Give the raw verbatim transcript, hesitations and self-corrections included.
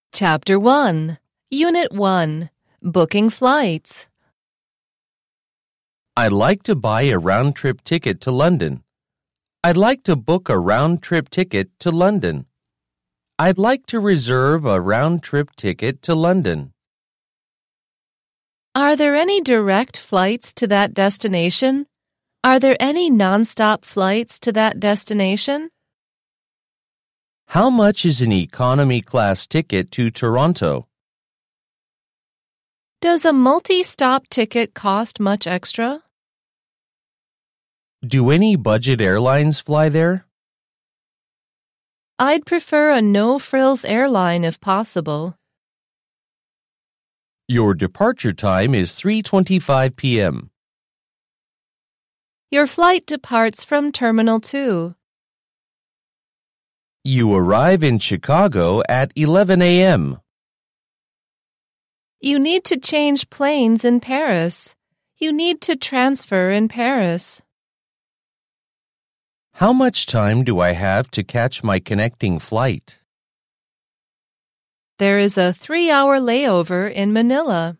Chapter one, Unit one, Booking Flights. I'd like to buy a round-trip ticket to London. I'd like to book a round-trip ticket to London. I'd like to reserve a round-trip ticket to London. Are there any direct flights to that destination? Are there any nonstop flights to that destination? How much is an economy class ticket to Toronto? Does a multi-stop ticket cost much extra? Do any budget airlines fly there? I'd prefer a no-frills airline if possible. Your departure time is three twenty-five p.m. Your flight departs from Terminal two. You arrive in Chicago at eleven a.m. You need to change planes in Paris. You need to transfer in Paris. How much time do I have to catch my connecting flight? There is a three-hour layover in Manila.